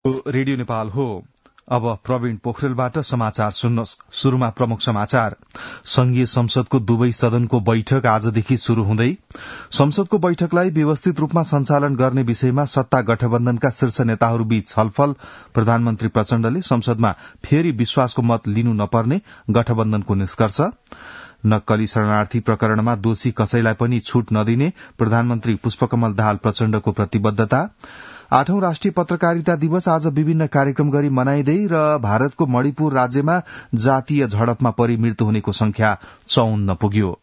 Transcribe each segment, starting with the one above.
Radio Nepal हो। अब प्रवीण पोखरेलबाट समाचार सुन्नुहोस्। शुरूमा प्रमुख समाचार। संघीय संसदको दुवै सदनको बैठक आजदेखि शुरू हुँदै संसदको बैठकलाई व्यवस्थित रूपमा सञ्चालन गर्ने विषयमा सत्ता गठबन्धनका शीर्ष नेताहरूबीच छलफल। प्रधानमन्त्री प्रचण्डले संसदमा फेरि विश्वासको मत लिनु नपर्ने गठबन्धनको निष्कर्ष। नक्कली शरणार्थी प्रकरणमा दोषी कसैलाई पनि छूट नदिने प्रधानमन्त्री पुष्पकमल दाहाल प्रचण्डको प्रतिबद्धता। 8औं राष्ट्रिय पत्रकारिता दिवस आज विभिन्न कार्यक्रम गरी मनाइँदै र भारतको मणिपुर राज्यमा जातीय झडपमा परि मृत्यु हुनेको संख्या 54 पुग्यो।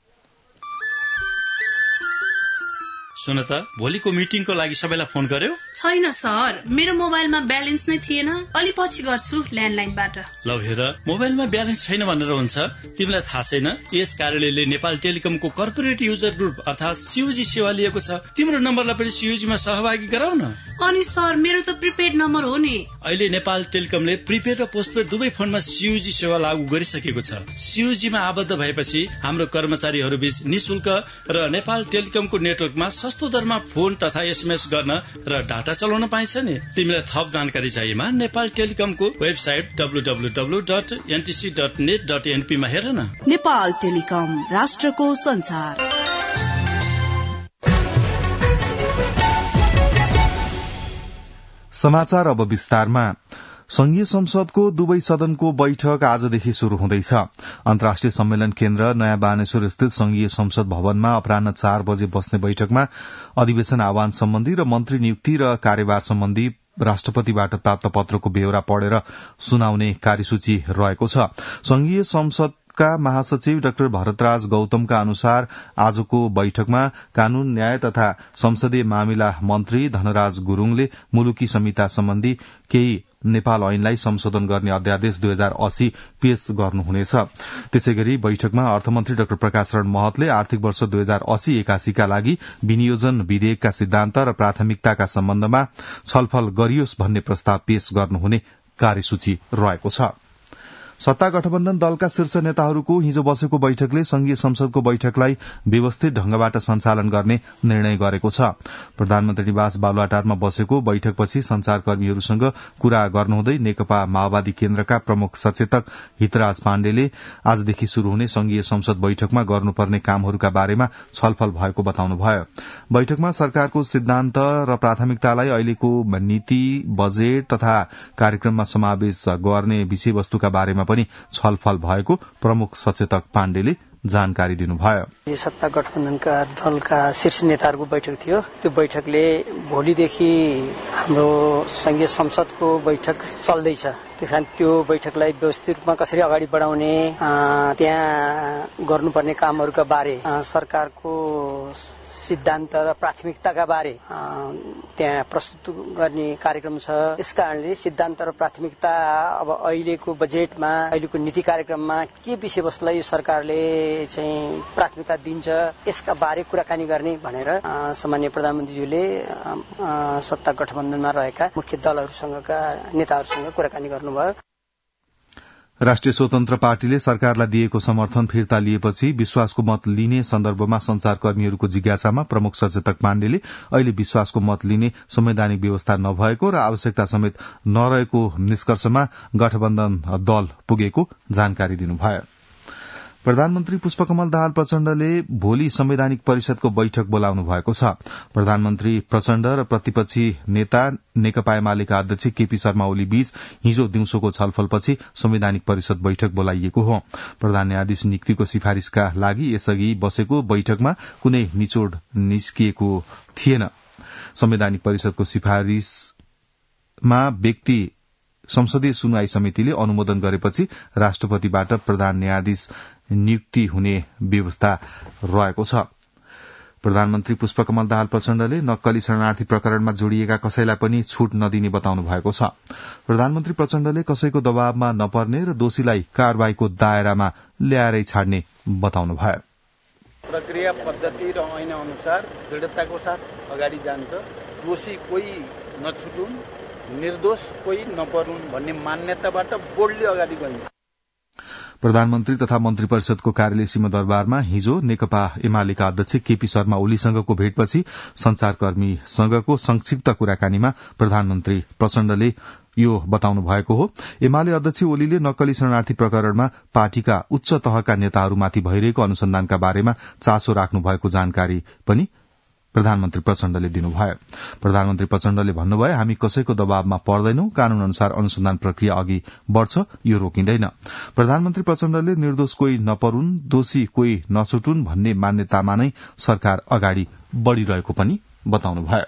सुन त, भोलिको मिटिङको लागि सबैलाई फोन गर्यो? छैन सर, मेरो मोबाइलमा ब्यालेन्स नै थिएन। अलि पछि गर्छु ल्यान्डलाइनबाट। ल हेर, मोबाइलमा ब्यालेन्स छैन भनेर हुन्छ? तिमीलाई थाहा छैन यस कार्यालयले नेपाल टेलिकमको कर्पोरेट युजर ग्रुप अर्थात सीयूजी सेवा लिएको छ। तिम्रो नम्बरलाई पनि सीयूजीमा सहभागी गराउ न। अनि सर, मेरो त प्रिपेड नम्बर हो नि। अहिले नेपाल टेलिकमले प्रिपेड र पोस्टपेड दुवै फोनमा सीयूजी सेवा लागू गरिसकेको छ। सीयूजीमा आबद्ध भएपछि हाम्रो कर्मचारीहरू बीच निशुल्क र नेपाल टेलिकमको नेटवर्कमा सस्तो दरमा फोन तथा एसएमएस गर्न र डाटा चलाउन पाइन्छ नि। तिमीलाई थप जानकारी चाहिएमा नेपाल टेलिकमको वेबसाइट www.ntc.net.np मा हेर न। नेपाल टेलिकम, राष्ट्रको संचार। समाचार अब विस्तारमा। संघीय संसदको दुवै सदनको बैठक आजदेखि शुरू हुँदैछ। अन्तर्राष्ट्रिय सम्मेलन केन्द्र नयाँ बानेश्वर स्थित संघीय संसद भवनमा अपराह्न 4 बजे बस्ने बैठकमा अधिवेशन आह्वान सम्बन्धी र मन्त्री नियुक्ति र कार्यभार सम्बन्धी राष्ट्रपतिबाट प्राप्त पत्रको बेहोरा पढेर सुनाउने कार्यसूची रहेको छ। संघीय संसदका महासचिव डाक्टर भरतराज गौतमका अनुसार आजको बैठकमा कानून, न्याय तथा संसदीय मामिला मन्त्री धनराज गुरूङले मुलुकी संहिता सम्बन्धी केही नेपाल ऐनलाई संशोधन गर्ने अध्यादेश 2080 पेश गर्नुहुनेछ। त्यसैगरी बैठकमा अर्थमन्त्री डाक्टर प्रकाश शरण महतले आर्थिक वर्ष 2080-81 का लागि विनियोजन विधेयकका सिद्धान्त र प्राथमिकताका सम्बन्धमा छलफल गरियोस् भन्ने प्रस्ताव पेश गर्नुहुने कार्यसूची रहेको छ। सत्ता गठबन्धन दलका शीर्ष नेताहरूको हिजो बसेको बैठकले संघीय संसदको बैठकलाई व्यवस्थित ढंगबाट सञ्चालन गर्ने निर्णय गरेको छ। प्रधानमन्त्री निवास बालुवाटारमा बसेको बैठकपछि संचारकर्मीहरूसँग कुरा गर्नुहुँदै नेकपा माओवादी केन्द्रका प्रमुख सचेतक हितराज पाण्डेले आजदेखि शुरू हुने संघीय संसद बैठकमा गर्नुपर्ने कामहरूका बारेमा छलफल भएको बताउनुभयो। बैठकमा सरकारको सिद्धान्त र प्राथमिकतालाई अहिलेको नीति, बजेट तथा कार्यक्रममा समावेश गर्ने विषयवस्तुका बारेमा पनि छलफल भएको प्रमुख सचेतक पाण्डेले जानकारी दिनुभयो। सत्ता गठबन्धनका दलका शीर्ष नेताहरूको बैठक थियो। त्यो बैठकले भोलिदेखि हाम्रो संघीय संसदको बैठक चल्दैछ। त्यसकारण त्यो बैठकलाई व्यवस्थित रूपमा कसरी अगाडि बढाउने, त्यहाँ गर्नुपर्ने कामहरूका बारे, सरकारको सिद्धान्त र प्राथमिकताका बारे त्यहाँ प्रस्तुत गर्ने कार्यक्रम छ। यसकारणले सिद्धान्त र प्राथमिकता अब अहिलेको बजेटमा, अहिलेको नीति कार्यक्रममा के विषयवस्तुलाई यो सरकारले चाहिँ प्राथमिकता दिन्छ, यसका बारे कुराकानी गर्ने भनेर सामान्य प्रधानमन्त्रीज्यूले सत्ता गठबन्धनमा रहेका मुख्य दलहरूसँगका नेताहरूसँग कुराकानी गर्नुभयो। राष्ट्रिय स्वतन्त्र पार्टीले सरकारलाई दिएको समर्थन फिर्ता लिएपछि विश्वासको मत लिने सन्दर्भमा संचारकर्मीहरूको जिज्ञासामा प्रमुख सचेतक पाण्डेले अहिले विश्वासको मत लिने संवैधानिक व्यवस्था नभएको र आवश्यकता समेत नरहेको निष्कर्षमा गठबन्धन दल पुगेको जानकारी दिनुभयो। प्रधानमन्त्री पुष्पकमल दाहाल प्रचण्डले भोलि संवैधानिक परिषदको बैठक बोलाउनु भएको छ। प्रधानमन्त्री प्रचण्ड र प्रतिपक्षी नेता नेकपा एमालेका अध्यक्ष केपी शर्मा ओली बीच हिजो दिउँसोको छलफलपछि संवैधानिक परिषद बैठक बोलाइएको हो। प्रधान न्यायाधीश नियुक्तिको सिफारिशका लागि यसअघि बसेको बैठकमा कुनै निचोड निस्किएको थिएन। संवैधानिक परिषदको सिफारिशमा व्यक्ति संसदीय सुनवाई समितिले अनुमोदन गरेपछि राष्ट्रपतिबाट प्रधान न्यायाधीश नियुक्ति हुने व्यवस्था रहेको छ। प्रधानमन्त्री पुष्पकमल दाहाल प्रचण्डले नक्कली शरणार्थी प्रकरणमा जोडिएका कसैलाई पनि छूट नदिने बताउनु भएको छ। प्रधानमन्त्री प्रचण्डले कसैको दबावमा नपर्ने र दोषीलाई कारवाहीको दायरामा ल्याएरै छाड्ने बताउनुभयो। प्रक्रिया पद्धति र ऐन अनुसार दृढताको साथ अगाडि जान्छ। दोषी कोही नछुटुन्, निर्दोष कोही नपरुन् भन्ने मान्यताबाट बोल्डली अगाडि गइन्छ। प्रधानमन्त्री तथा मन्त्री परिषदको कार्यालय सिंहदरबारमा हिजो नेकपा एमालेका अध्यक्ष केपी शर्मा ओलीसँगको भेटपछि संचारकर्मीसँगको संक्षिप्त कुराकानीमा प्रधानमन्त्री प्रचण्डले यो बताउनु भएको हो। एमाले अध्यक्ष ओलीले नक्कली शरणार्थी प्रकरणमा पार्टीका उच्च तहका नेताहरूमाथि भइरहेको अनुसन्धानका बारेमा चासो राख्नु भएको जानकारी पनि प्रधानमन्त्री प्रचण्डले दिनुभयो। प्रधानमन्त्री प्रचण्डले भन्नुभयो, हामी कसैको दबावमा पर्दैनौं, कानून अनुसार अनुसन्धान प्रक्रिया अघि बढ़छ, यो रोकिँदैन। प्रधानमन्त्री प्रचण्डले निर्दोष कोही नपरून्, दोषी कोही नछुटुन् भन्ने मान्यतामा नै सरकार अगाडि बढ़िरहेको पनि बताउनुभयो।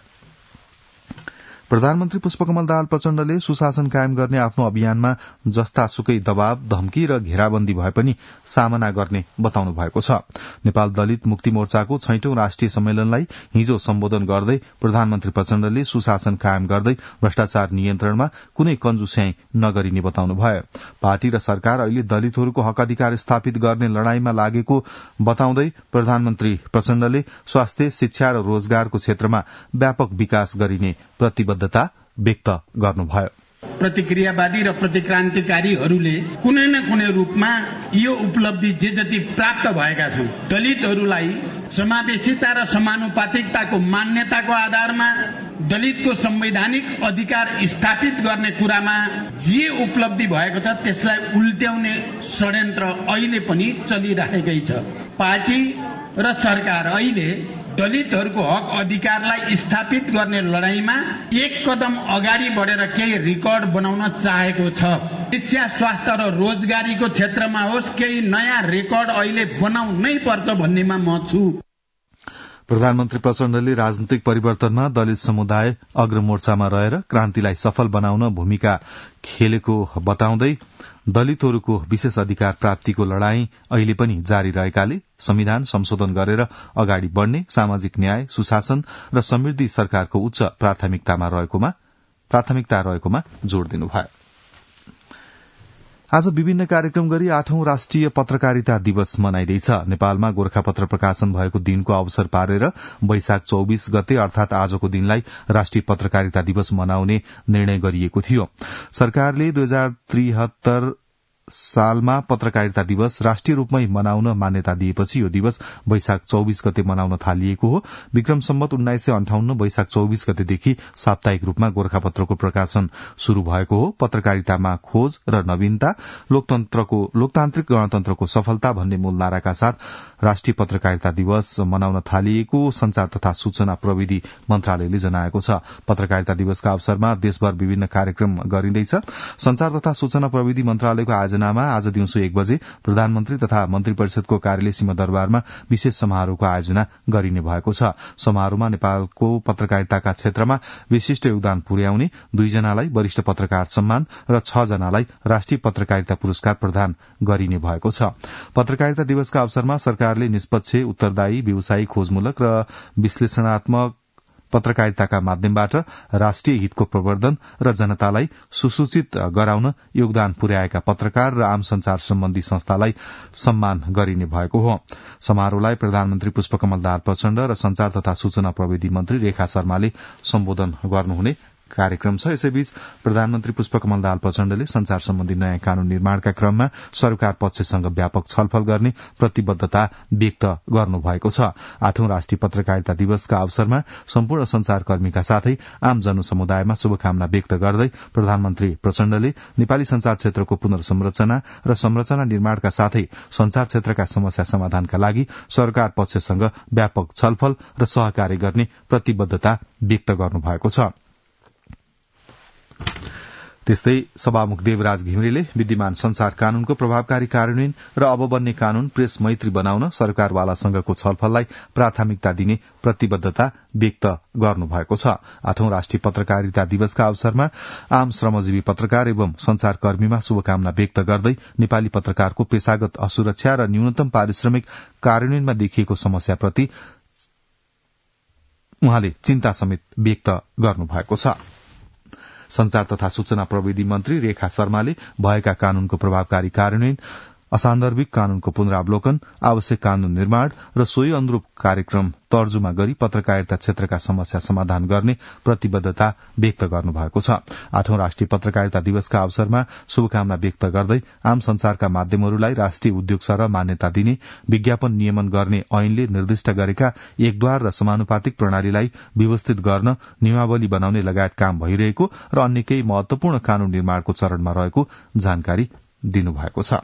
प्रधानमन्त्री पुष्पकमल दाहाल प्रचण्डले सुशासन कायम गर्ने आफ्नो अभियानमा जस्तासुकै दबाव, धम्की र घेराबन्दी भए पनि सामना गर्ने बताउनु भएको छ। नेपाल दलित मुक्ति मोर्चाको 6औं राष्ट्रिय सम्मेलनलाई हिजो सम्बोधन गर्दै प्रधानमन्त्री प्रचण्डले सुशासन कायम गर्दै भ्रष्टाचार नियन्त्रणमा कुनै कन्जुस्याई नगरिने बताउनुभयो। पार्टी र सरकार अहिले दलितहरूको हक अधिकार स्थापित गर्ने लड़ाईमा लागेको बताउँदै प्रधानमन्त्री प्रचण्डले स्वास्थ्य, शिक्षा र रोजगारको क्षेत्रमा व्यापक विकास गरिने प्रतिबद्धता व्यक्त गर्नुभयो। प्रतिक्रियावादी र प्रतिक्रान्तिकारीहरूले कुनै न कुनै रूपमा यो उपलब्धि जे जति प्राप्त भएका छन्, दलितहरूलाई समावेशिता र समानुपातिकताको मान्यताको आधारमा दलितको संवैधानिक अधिकार स्थापित गर्ने कुरामा जे उपलब्धि भएको छ त्यसलाई उल्ट्याउने षड्यन्त्र अहिले पनि चलिरहेकै छ। पार्टी र सरकार अहिले दलितहरूको हक अधिकारलाई स्थापित गर्ने लड़ाईमा एक कदम अगाडि बढेर केही रेकर्ड बनाउन चाहेको छ। शिक्षा, स्वास्थ्य र रोजगारीको क्षेत्रमा होस्, केही नयाँ रेकर्ड अहिले बनाउनै पर्छ भन्नेमा म छु। प्रधानमन्त्री प्रचण्डले राजनीतिक परिवर्तनमा दलित समुदाय अग्रमोर्चामा रहेर क्रान्तिलाई सफल बनाउन भूमिका खेलेको बताउँदै दलितहरूको विशेष अधिकार प्राप्तिको लड़ाई अहिले पनि जारी रहेकाले संविधान संशोधन गरेर अगाडि बढ़ने, सामाजिक न्याय, सुशासन र समृद्धि सरकारको उच्च प्राथमिकता रहेकोमा जोड़ दिनुभयो। आज विभिन्न कार्यक्रम गरी 8औं राष्ट्रिय पत्रकारिता दिवस मनाइँदैछ। नेपालमा गोरखापत्र प्रकाशन भएको दिनको अवसर पारेर वैशाख 24 गते अर्थात आजको दिनलाई राष्ट्रिय पत्रकारिता दिवस मनाउने निर्णय गरिएको थियो। सरकारले 2073 सालमा पत्रकारिता दिवस राष्ट्रिय रूपमै मनाउन मान्यता दिएपछि यो दिवस वैशाख 24 गते मनाउन थालिएको हो। विक्रम सम्वत 1958 वैशाख 24 गतेदेखि साप्ताहिक रूपमा गोरखापत्रको प्रकाशन शुरू भएको हो। पत्रकारितामा खोज र नवीनता, लोकतान्त्रिक गणतन्त्रको सफलता भन्ने मूल नाराका साथ राष्ट्रिय पत्रकारिता दिवस मनाउन थालिएको संचार तथा सूचना प्रविधि मन्त्रालयले जनाएको छ। पत्रकारिता दिवसका अवसरमा देशभर विभिन्न कार्यक्रम गरिँदैछ। संचार तथा सूचना प्रविधि मन्त्रालयको आयोजनामा आज दिउँसो 1 बजे प्रधानमन्त्री तथा मन्त्री परिषदको कार्यालय सिंहदरबारमा विशेष समारोहको आयोजना गरिने भएको छ। समारोहमा नेपालको पत्रकारिताका क्षेत्रमा विशिष्ट योगदान पुर्याउने 2 जनालाई वरिष्ठ पत्रकार सम्मान र 6 जनालाई राष्ट्रिय पत्रकारिता पुरस्कार प्रदान गरिने भएको छ। पत्रकारिता दिवसका अवसरमा सरकारले निष्पक्ष, उत्तरदायी, व्यावसायिक, खोजमूलक र विश्लेषणात्मक पत्रकारिताका माध्यमबाट राष्ट्रिय हितको प्रवर्धन र जनतालाई सुसूचित गराउन योगदान पुर्याएका पत्रकार र आम संचार सम्बन्धी संस्थालाई सम्मान गरिने भएको हो। समारोहलाई प्रधानमन्त्री पुष्पकमल दाहाल प्रचण्ड र संचार तथा सूचना प्रविधि मन्त्री रेखा शर्माले सम्बोधन गर्नुहुने कार्यक्रम छ। यसैबीच प्रधानमन्त्री पुष्पकमल दाहाल प्रचण्डले संचार सम्बन्धी नयाँ कानून निर्माणका क्रममा सरकार पक्षसँग व्यापक छलफल गर्ने प्रतिबद्धता व्यक्त गर्नुभएको छ। 8औं राष्ट्रिय पत्रकारिता दिवसका अवसरमा सम्पूर्ण संचारकर्मीका साथै आम जनसमुदायमा शुभकामना व्यक्त गर्दै प्रधानमन्त्री प्रचण्डले नेपाली संचार क्षेत्रको पुनर्संरचना र संरचना निर्माणका साथै संचार क्षेत्रका समस्या समाधानका लागि सरकार पक्षसँग व्यापक छलफल र सहकार्य गर्ने प्रतिबद्धता व्यक्त गर्नुभएको छ। त्यस्तै सभामुख देवराज घिमिरेले विद्यमान संचार कानूनको प्रभावकारी कार्यान्वयन र अब बन्ने कानून प्रेस मैत्री बनाउन सरकारवालासँगको छलफललाई प्राथमिकता दिने प्रतिबद्धता व्यक्त गर्नुभएको छ। 8औं राष्ट्रिय पत्रकारिता दिवसका अवसरमा आम श्रमजीवी पत्रकार एवं संचारकर्मीमा शुभकामना व्यक्त गर्दै नेपाली पत्रकारको पेशागत असुरक्षा र न्यूनतम पारिश्रमिक कार्यान्वयनमा देखिएको समस्याप्रति उहाँले चिन्ता समेत व्यक्त गर्नुभएको छ। संचार तथा सूचना प्रविधि मन्त्री रेखा शर्माले भएका कानूनको प्रभावकारी कार्यान्वयन असान्दर्भिक कानूनको पुनरावलोकन, आवश्यक कानून निर्माण र सोही अनुरूप कार्यक्रम तर्जुमा गरी पत्रकारिता क्षेत्रका समस्या समाधान गर्ने प्रतिबद्धता व्यक्त गर्नुभएको छ। 8औं राष्ट्रिय पत्रकारिता दिवसका अवसरमा शुभकामना व्यक्त गर्दै आम संचारका माध्यमहरूलाई राष्ट्रिय उद्योग सरह मान्यता दिने, विज्ञापन नियमन गर्ने ऐनले निर्दिष्ट गरेका एकद्वार र समानुपातिक प्रणालीलाई व्यवस्थित गर्न नियमावली बनाउने लगायत काम भइरहेको र अन्य केही महत्वपूर्ण कानून निर्माणको चरणमा रहेको जानकारी दिनुभएको छ।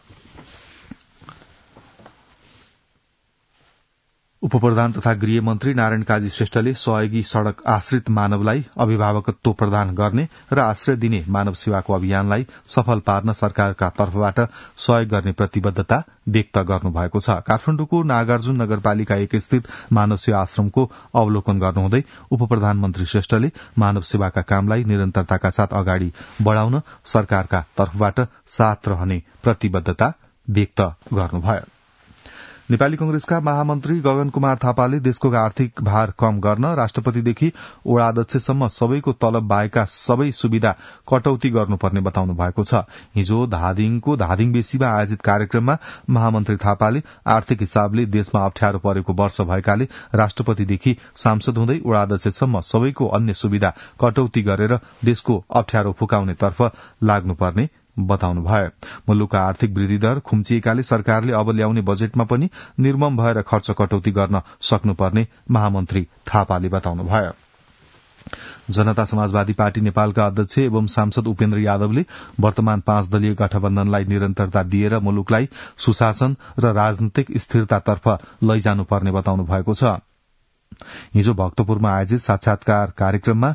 उपप्रधान तथा गृह मन्त्री नारायण काजी श्रेष्ठले सहयोगी सड़क आश्रित मानवलाई अभिभावकत्व प्रदान गर्ने र आश्रय दिने मानव सेवाको अभियानलाई सफल पार्न सरकारका तर्फबाट सहयोग गर्ने प्रतिबद्धता व्यक्त गर्नुभएको छ। काठमाडौँको नागार्जुन नगरपालिका 1 स्थित मानव सेवा आश्रमको अवलोकन गर्नुहुँदै उपप्रधानमन्त्री श्रेष्ठले मानव सेवाका कामलाई निरन्तरताका साथ अगाडि बढ़ाउन सरकारका तर्फबाट साथ रहने प्रतिबद्धता व्यक्त गर्नुभयो। नेपाली कंग्रेसका महामन्त्री गगन कुमार थापाले देशको आर्थिक भार कम गर्न राष्ट्रपतिदेखि वडा अध्यक्षसम्म सबैको तलब बाहेकका सबै सुविधा कटौती गर्नुपर्ने बताउनु भएको छ। हिजो धादिङको धादिङ बेसीमा आयोजित कार्यक्रममा महामन्त्री थापाले आर्थिक हिसाबले देशमा अप्ठ्यारो परेको वर्ष भएकाले राष्ट्रपतिदेखि सांसद हुँदै वडा अध्यक्षसम्म सबैको अन्य सुविधा कटौती गरेर देशको अप्ठ्यारो फुकाउनेतर्फ लाग्नुपर्ने बताउनुभयो। मुलुकका आर्थिक वृद्धि दर खुम्चिएकाले सरकारले अब ल्याउने बजेटमा पनि निर्मम भएर खर्च कटौती गर्न सक्नुपर्ने महामन्त्री थापाले बताउनुभयो। जनता समाजवादी पार्टी नेपालका अध्यक्ष एवं सांसद उपेन्द्र यादवले वर्तमान 5 दलीय गठबन्धनलाई निरन्तरता दिएर मुलुकलाई सुशासन र राजनीतिक स्थिरतातर्फ लैजानुपर्ने बताउनु भएको छ। हिजो भक्तपुरमा आयोजित साक्षात्कार कार्यक्रममा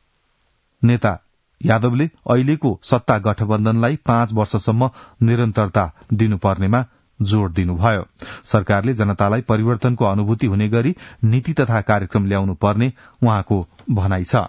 नेता यादवले अहिलेको सत्ता गठबन्धनलाई 5 वर्षसम्म निरन्तरता दिनुपर्नेमा जोड़ दिनुभयो। सरकारले जनतालाई परिवर्तनको अनुभूति हुने गरी नीति तथा कार्यक्रम ल्याउनु पर्ने उहाँको भनाइ छ।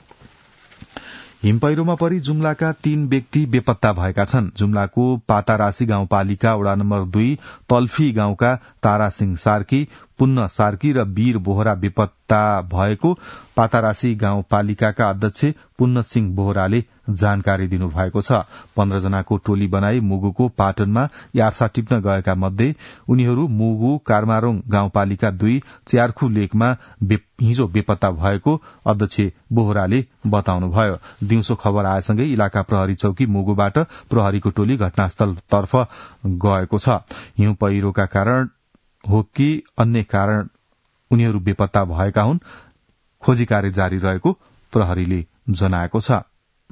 हिमपैह्रोमा परि जुम्लाका 3 व्यक्ति बेपत्ता भएका छन्। जुम्लाको पातारासी गाउँपालिका वडा नम्बर 2 तल्फी गाउँका तारासिंह सार्की, पुन्न सार्की र वीर बोहरा बेपत्ता भएको पातारासी गाउँपालिकाका अध्यक्ष पुन्न सिंह बोहराले जानकारी दिनुभएको छ। 15 जनाको टोली बनाई मुगुको पाटनमा यार्सा टिप्न गएका मध्ये उनीहरू मुगु कार्मारोङ गाउँपालिका 2 च्यार्खु लेकमा हिजो बेपत्ता भएको अध्यक्ष बोहराले बताउनुभयो। दिउँसो खबर आएसँगै इलाका प्रहरी चौकी मुगुबाट प्रहरीको टोली घटनास्थलतर्फ गएको छ। हिउँ पहिरोका कारण हो कि अन्य कारण उनीहरू बेपत्ता भएका हुन्, खोजी कार्य जारी रहेको प्रहरीले जनाएको छ।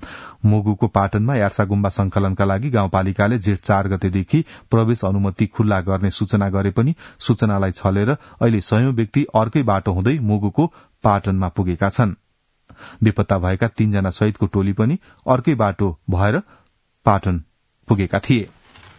मुगुको पाटनमा यार्सा गुम्बा संकलनका लागि गाउँपालिकाले जेठ 4 गतेदेखि प्रवेश अनुमति खुल्ला गर्ने सूचना गरे पनि सूचनालाई छलेर अहिले 100 व्यक्ति अर्कै बाटो हुँदै मुगुको पाटनमा पुगेका छन्। बेपत्ता भएका 3 जना सहितको टोली पनि अर्कै बाटो भएर पाटन पुगेका थिए।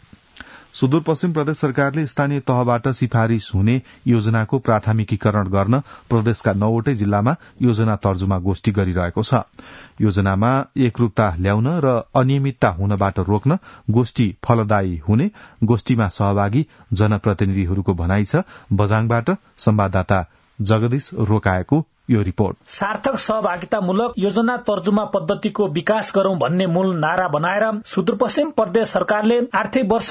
सुदूरपश्चिम प्रदेश सरकारले स्थानीय तहबाट सिफारिश हुने योजनाको प्राथमिकीकरण गर्न प्रदेशका 9वटै जिल्लामा योजना तर्जुमा गोष्ठी गरिरहेको छ। योजनामा एकरूपता ल्याउन र अनियमितता हुनबाट रोक्न गोष्ठी फलदायी हुने गोष्ठीमा सहभागी जनप्रतिनिधिहरूको भनाइ छ। बझाङबाट संवाददाता जगदीश रोकाएको यो रिपोर्ट। सार्थक सहभागितामूलक योजना तर्जुमा पद्धतिको विकास गरौं भन्ने मूल नारा बनाएर सुदूरपश्चिम प्रदेश सरकारले आर्थिक वर्ष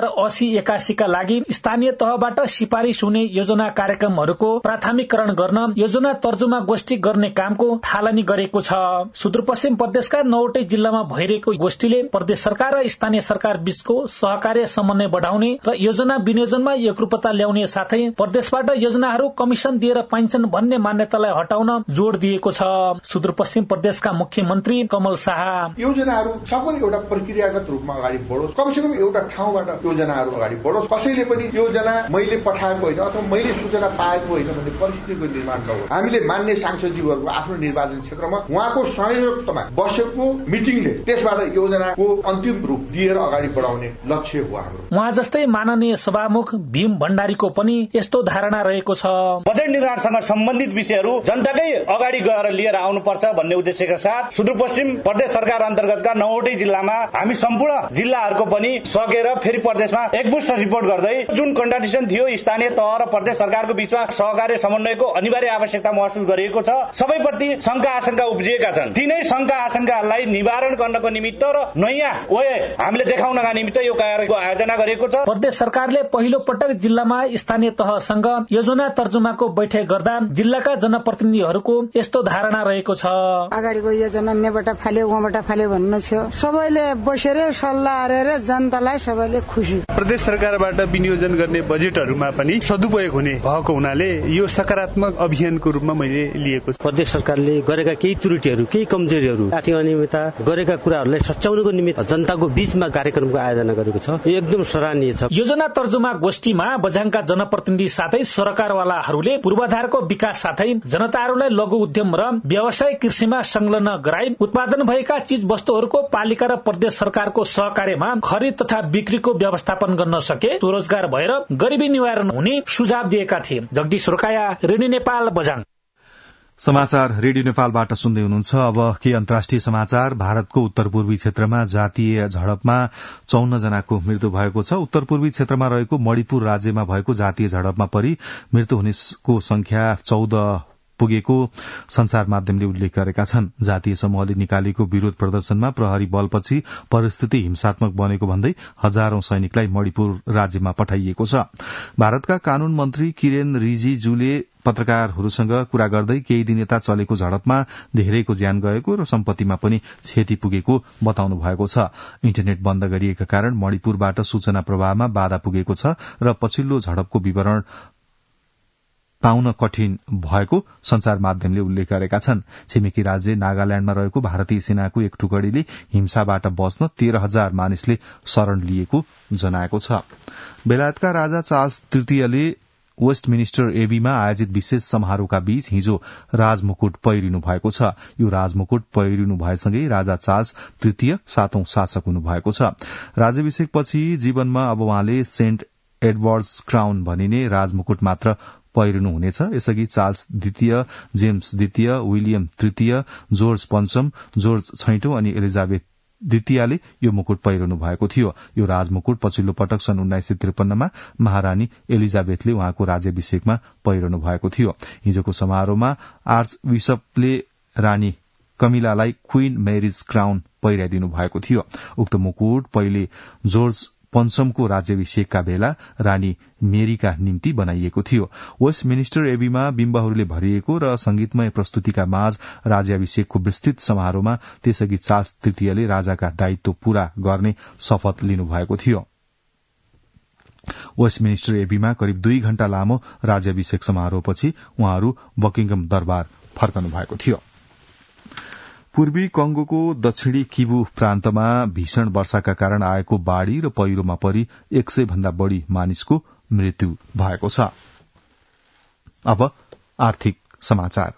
2080-81 का लागि स्थानीय तहबाट सिफारिश हुने योजना कार्यक्रमहरूको प्राथमिकरण गर्न योजना तर्जुमा गोष्ठी गर्ने कामको थालनी गरेको छ। सुदूरपश्चिम प्रदेशका 9वटै जिल्लामा भइरहेको गोष्ठीले प्रदेश सरकार र स्थानीय सरकार बीचको सहकार्य समन्वय बढ़ाउने र योजना विनियोजनमा एकरूपता ल्याउने साथै प्रदेशबाट योजनाहरू कमिशन दिएर पाइन्छन् भन्ने मान्यतालाई हटाउन जोड़ दिएको छ। सुदूरपश्चिम प्रदेशका मुख्यमन्त्री कमल शाह योजनाहरू सबै एउटा प्रक्रियागत रूपमा अगाडि बढोस्, कमसेकम एउटा ठाउँबाट योजनाहरू अगाडि बढोस्, कसैले पनि योजना मैले पठाएको होइन अथवा मैले सूचना पाएको होइन भन्ने परिस्थितिको निर्माण नहोस्। हामीले मान्य सांसदज्यूहरूको आफ्नो निर्वाचन क्षेत्रमा उहाँको सहयोगमा बसेको मिटिङले त्यसबाट योजनाको अन्तिम रूप दिएर अगाडि बढाउने लक्ष्य हो हाम्रो। उहाँ जस्तै माननीय सभामुख भीम भण्डारीको पनि यस्तो धारणा रहेको छ। बजेट निर्माणसँग सम्बन्धित विषयहरू जनताकै अगाडि गएर लिएर आउनुपर्छ भन्ने उद्देश्यका साथ सुदूरपश्चिम प्रदेश सरकार अन्तर्गतका 9वटै जिल्लामा हामी सम्पूर्ण जिल्लाहरूको पनि सकेर फेरि प्रदेशमा एकमुष्ट रिपोर्ट गर्दै जुन कन्ट्राडिक्सन थियो स्थानीय तह र प्रदेश सरकारको बीचमा सहकार्य समन्वयको अनिवार्य आवश्यकता महसुस गरिएको छ। सबैप्रति शंका आशंका उब्जिएका छन्। तीनै शंका आशंकालाई निवारण गर्नको निमित्त र नयाँ वे हामीले देखाउनका निमित्त यो कार्यको आयोजना गरेको छ। प्रदेश सरकारले पहिलो पटक जिल्लामा स्थानीय तहसँग योजना तर्जुमाको बैठक गर्दा जिल्लाका जनप्रतिनिधिहरूको यस्तो धारणा रहेको छ। अगाडिको योजना नेबाट फाल्यो उहाँबाट फाल्यो भन्नु छ। सबैले बसेर सल्लाह गरेर जनतालाई सबैले खुसी। प्रदेश सरकारबाट विनियोजन गर्ने बजेटहरूमा पनि सदुपयोग हुने भएको हुनाले यो सकारात्मक अभियानको रूपमा मैले लिएको छु। प्रदेश सरकारले गरेका केही त्रुटिहरू केही कमजोरीहरू आर्थिक अनियमितता गरेका कुराहरूलाई सच्याउनको निमित्त जनताको बीचमा कार्यक्रमको आयोजना गरेको छ। यो एकदम सराहनीय छ। योजना तर्जुमा गोष्ठीमा बझाङका जनप्रतिनिधि साथै सरकारवालाहरूले पूर्वाधारको विकास साथै जनताहरूलाई लघु उद्यम र व्यवसाय कृषिमा संलग्न गराई उत्पादन भएका चीज वस्तुहरूको पालिका र प्रदेश सरकारको सहकार्यमा खरिद तथा बिक्रीको व्यवस्थापन गर्न सके स्वरोजगार भएर गरिबी निवारण हुने सुझाव दिएका थिए। जगदीश रोकाया, रेडियो नेपाल, बझाङ। समाचार रेडियो नेपालबाट सुन्दै हुनुहुन्छ। अब के अन्तर्राष्ट्रिय समाचार। भारतको उत्तर पूर्वी क्षेत्रमा जातीय झडपमा 54 जनाको मृत्यु भएको छ। उत्तर पूर्वी क्षेत्रमा रहेको मणिपुर राज्यमा भएको जातीय झडपमा परि मृत्यु हुनेको संख्या 14 पुगेको संचार माध्यमले उल्लेख गरेका छन्। जातीय समूहले निकालेको विरोध प्रदर्शनमा प्रहरी बलपछि परिस्थिति हिंसात्मक बनेको भन्दै हजारौं सैनिकलाई मणिपुर राज्यमा पठाइएको छ। भारतका कानून मन्त्री किरेन रिजिजुले पत्रकारहरूसँग कुरा गर्दै केही दिन यता चलेको झडपमा धेरैको ज्यान गएको र सम्पत्तिमा पनि क्षति पुगेको बताउनु भएको छ। इन्टरनेट बन्द गरिएका कारण मणिपुरबाट सूचना प्रवाहमा बाधा पुगेको छ र पछिल्लो झडपको विवरण पाउन कठिन भएको संचार माध्यमले उल्लेख गरेका छन्। छिमेकी राज्य नागाल्याण्डमा रहेको भारतीय सेनाको एक टुकडीले हिंसाबाट बच्न 13,000 मानिसले शरण लिएको जनाएको छ। बेलायतका राजा चार्ल्स तृतीयले वेस्टमिनिस्टर एबीमा आयोजित विशेष समारोहका बीच हिजो राजमुकुट पहिरिनु भएको छ। यो राजमुकुट पहिरिनु भएसँगै राजा चार्ल्स तृतीय 7औं शासक हुनु भएको छ। राज्याभिषेकपछि जीवनमा अब उहाँले सेन्ट एडवर्ड्स क्राउन भनिने राजमुकुट मात्र पहिरिनु हुनेछ। यसअघि चार्ल्स द्वितीय, जेम्स द्वितीय, विलियम तृतीय, जोर्ज पञ्चम, जोर्ज छैटौं अनि एलिजाबेथ द्वितीयले यो मुकुट पहिरनु भएको थियो। यो राजमुकुट पछिल्लो पटक सन् 1953 मा महारानी एलिजाबेथले उहाँको राज्याभिषेकमा पहिरनु भएको थियो। हिजोको समारोहमा आर्च बिशपले रानी कमिलालाई क्वीन मेरीज क्राउन पहिराइदिनु भएको थियो। उक्त मुकुट पहिले जोर्ज पञ्चमको राज्याभिषेकका बेला रानी मेरीका निम्ति बनाइएको थियो। वेस्टमिनिस्टर एबीमा बिम्बहरूले भरिएको र संगीतमय प्रस्तुतिका माझ राज्याभिषेकको विस्तृत समारोहमा त्यसअघि चार्ल्स तृतीयले राजाका दायित्व पूरा गर्ने शपथ लिनुभएको थियो। वेस्टमिनिस्टर एबीमा करिब 2 घण्टा लामो राज्याभिषेक समारोहपछि उहाँहरू बकिङहम दरबार फर्कनु भएको थियो। पूर्वी कंगोको दक्षिणी किबु प्रान्तमा भीषण वर्षाका कारण आएको बाढ़ी र पहिरोमा परि 100 भन्दा बढ़ी मानिसको मृत्यु भएको छ। अब आर्थिक समाचार।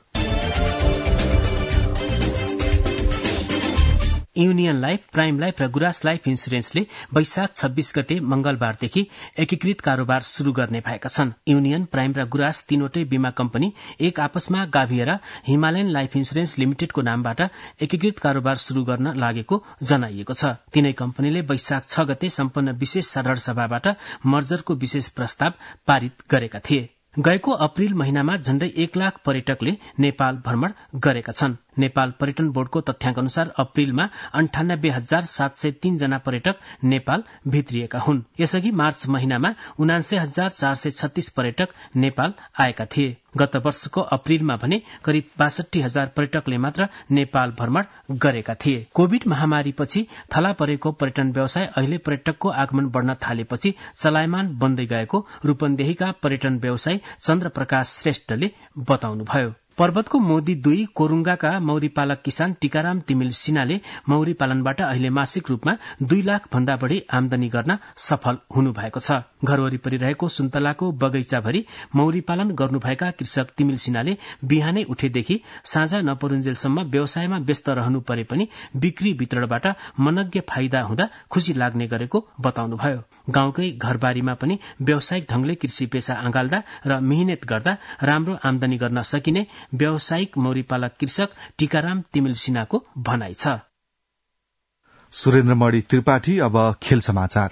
युनियन लाइफ, प्राइम लाइफ र गुराँस लाइफ इन्सुरेन्सले वैशाख 26 गते मंगलबारदेखि एकीकृत कारोबार शुरू गर्ने भएका छन्। युनियन, प्राइम र गुराँस तीनवटै बीमा कम्पनी एक आपसमा गाभिएर हिमालयन लाइफ इन्सुरेन्स लिमिटेडको नामबाट एकीकृत कारोबार शुरू गर्न लागेको जनाइएको छ। तीनै कम्पनीले वैशाख 6 गते सम्पन्न विशेष साधारण सभाबाट मर्जरको विशेष प्रस्ताव पारित गरेका थिए। गएको अप्रिल महिनामा झण्डै 1 लाख पर्यटकले नेपाल भ्रमण गरेका छन्। नेपाल पर्यटन बोर्डको तथ्याङ्क अनुसार अप्रिलमा 98,703 जना पर्यटक नेपाल भित्रिएका हुन्। यसअघि मार्च महिनामा 79,436 पर्यटक नेपाल आएका थिए। गत वर्षको अप्रिलमा भने करिब 62,000 पर्यटकले मात्र नेपाल भ्रमण गरेका थिए। कोविड महामारीपछि थला परेको पर्यटन व्यवसाय अहिले पर्यटकको आगमन बढ़न थालेपछि चलायमान बन्दै गएको रूपन्देहीका पर्यटन व्यवसायी चन्द्रप्रकाश श्रेष्ठले बताउनुभयो। पर्वतको मोदी 2 कोरुङ्गाका मौरी पालक किसान टीकाराम तिमिल सिन्हाले मौरी पालनबाट अहिले मासिक रूपमा 2 लाख भन्दा बढ़ी आमदानी गर्न सफल हुनु भएको छ। घर वरिपरि रहेको सुन्तलाको बगैँचाभरि मौरी पालन गर्नुभएका कृषक तिमिल सिन्हाले बिहानै उठेदेखि साँझ नपरुन्जेलसम्म व्यवसायमा व्यस्त रहनु परे पनि बिक्री वितरणबाट मनज्ञ फाइदा हुँदा खुशी लाग्ने गरेको बताउनुभयो। गाउँकै घरबारीमा पनि व्यावसायिक ढंगले कृषि पेशा अँगाल्दा र मेहनत गर्दा राम्रो आमदानी गर्न सकिने व्यावसायिक मौरीपालक कृषक टीकाराम तिमिल सिन्हाको भनाइ छ। सुरेन्द्र मणि त्रिपाठी। अब खेल समाचार।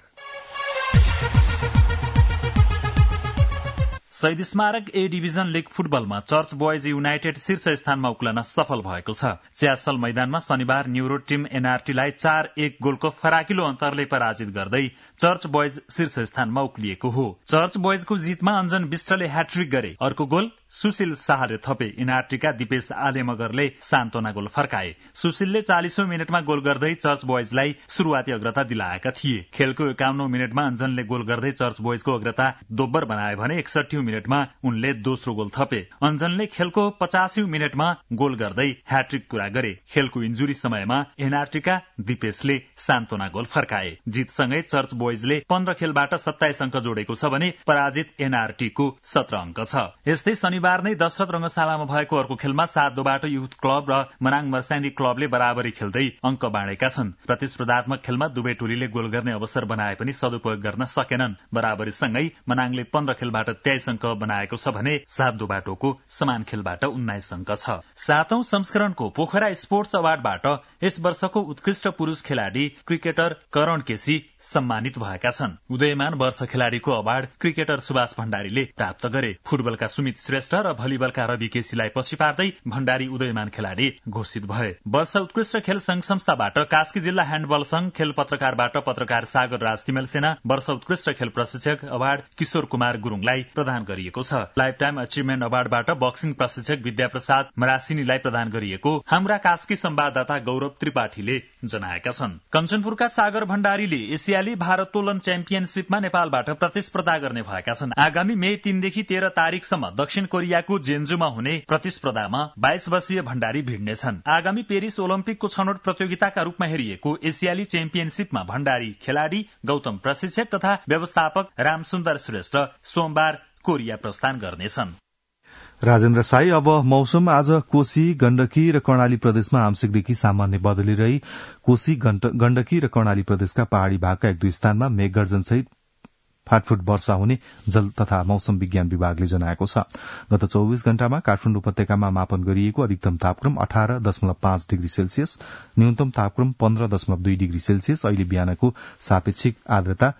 शहीद स्मारक ए डिभिजन लीग फुटबलमा चर्च बोयज युनाइटेड शीर्ष स्थानमा उक्लन सफल भएको छ। च्यासल मैदानमा शनिबार न्युरो टीम एनआरटीलाई 4-1 गोलको फराकिलो अन्तरले पराजित गर्दै चर्च बोयज शीर्ष स्थानमा उक्लिएको हो। चर्च बोयजको जितमा अञ्जन विष्टले ह्याट्रिक गरे। अर्को गोल सुशील शाहले थपे। एनआरटीका दिपेश आलेमगरले सान्तोना गोल फर्काए। सुशीलले 40औं मिनटमा गोल गर्दै चर्च बोयजलाई शुरूआती अग्रता दिलाएका थिए। खेलको 51औं मिनटमा अञ्जनले गोल गर्दै चर्च बोयजको अग्रता दोब्बर बनाए भने 61औं मिनटमा उनले दोस्रो गोल थपे। अञ्जनले खेलको 85औं मिनटमा गोल गर्दै ह्याट्रिक पूरा गरे। खेलको इन्जुरी समयमा एनआरटीका दिपेशले सान्तोना गोल फर्काए। जितसँगै चर्च बोयजले 15 खेलबाट 27 अङ्क जोडेको छ भने पराजित एनआरटीको 17 अङ्क छ। यस्तै शनिबार नै दशरथ रंगशालामा भएको अर्को खेलमा 7-2 युथ क्लब र मनाङ मर्स्याङ्गी क्लबले बराबरी खेल्दै अङ्क बाँडेका छन्। प्रतिस्पर्धात्मक खेलमा दुवै टोलीले गोल गर्ने अवसर बनाए पनि सदुपयोग गर्न सकेनन्। बराबरीसँगै मनाङले 15 खेलबाट 23 अङ्क बनाएको छ भने 7-2 समान खेलबाट 19 अङ्क छ। 7औं संस्करणको पोखरा स्पोर्ट्स अवार्डबाट यस वर्षको उत्कृष्ट पुरूष खेलाडी क्रिकेटर करण केसी सम्मानित भएका छन्। उदयमान वर्ष खेलाडीको अवार्ड क्रिकेटर सुभाष भण्डारीले प्राप्त गरे। फुटबलका सुमित श्रेष्ठ र भलिबलका रवि केसीलाई पछि पार्दै भण्डारी उदयमान खेलाडी घोषित भए। वर्ष उत्कृष्ट खेल संघ संस्थाबाट कास्की जिल्ला ह्याण्डबल संघ, खेल पत्रकारबाट पत्रकार सागर राज तिमेल सेना, वर्ष उत्कृष्ट खेल प्रशिक्षक अवार्ड किशोर कुमार गुरूङलाई प्रदान गरिएको छ। लाइफ टाइम अचिभमेन्ट अवार्डबाट बक्सिङ प्रशिक्षक विद्याप्रसाद मरासिनीलाई प्रदान गरिएको हाम्रा कास्की संवाददाता गौरव त्रिपाठीले जनाएका छन्। कञ्चनपुरका सागर भण्डारीले एसियाली भारोत्तोलन च्याम्पियनशीपमा नेपालबाट प्रतिस्पर्धा गर्ने भएका छन्। आगामी मे 3 देखि 13 तारिकसम्म दक्षिण कोरियाको जेन्जुमा हुने प्रतिस्पर्धामा 22 वर्षीय भण्डारी भिड्नेछन्। आगामी पेरिस ओलम्पिकको छनौट प्रतियोगिताका रूपमा हेरिएको एसियाली च्याम्पियनशीपमा भण्डारी खेलाडी, गौतम प्रशिक्षक तथा व्यवस्थापक रामसुन्दर श्रेष्ठ सोमबार कोरिया प्रस्थान गर्नेछन्। राजेन्द्र साई। अब मौसम। आज कोशी, गण्डकी र कर्णाली प्रदेशमा आंशिकदेखि सामान्य बदली रही कोशी, गण्डकी र कर्णाली प्रदेशका पहाड़ी भागका 1-2 स्थानमा मेघगर्जनसहित फाटफुट वर्षा हुने जल तथा मौसम विज्ञान विभागले जनाएको छ। गत 24 घण्टामा काठमाडौँ उपत्यकामा मापन गरिएको अधिकतम तापक्रम 18.5 डिग्री सेल्सियस, न्यूनतम तापक्रम 15.2 डिग्री सेल्सियस। अहिले बिहानको सापेक्षिक आर्द्रता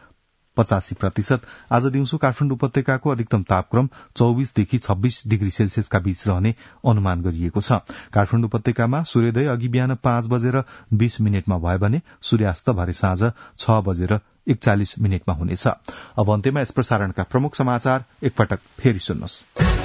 85%। आज दिउँसो काठमाडौँ उपत्यकाको अधिकतम तापक्रम 24 देखि 26 डिग्री सेल्सियसका बीच रहने अनुमान गरिएको छ। काठमाडौँ उपत्यकामा सूर्योदय अघि बिहान 5:20 भए भने सूर्यास्त भरे साँझ 6:41 हुनेछ। अब अन्त्यमा यस प्रसारणका प्रमुख समाचार एकपटक फेरि सुन्नुहोस्।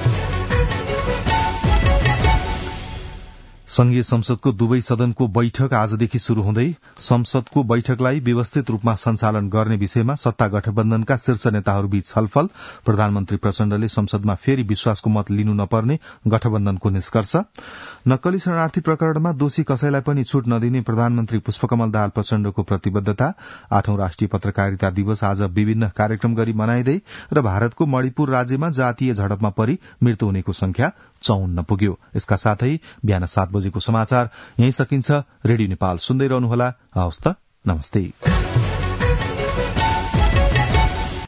संघीय संसदको दुवै सदनको बैठक आजदेखि शुरू हुँदै संसदको बैठकलाई व्यवस्थित रूपमा सञ्चालन गर्ने विषयमा सत्ता गठबन्धनका शीर्ष नेताहरूबीच छलफल। प्रधानमन्त्री प्रचण्डले संसदमा फेरि विश्वासको मत लिनु नपर्ने गठबन्धनको निष्कर्ष। नक्कली शरणार्थी प्रकरणमा दोषी कसैलाई पनि छूट नदिने प्रधानमन्त्री पुष्पकमल दाहाल प्रचण्डको प्रतिबद्धता। 8औं राष्ट्रिय पत्रकारिता दिवस आज विभिन्न कार्यक्रम गरी मनाइँदै र भारतको मणिपुर राज्यमा जातीय झडपमा परि मृत्यु हुनेको संख्या 54 पुग्यो। यसका साथै बिहान 7 बजेको समाचार यही सकिन्छ। रेडियो नेपाल सुन्दै रहनुहोला। हवस् त, नमस्ते।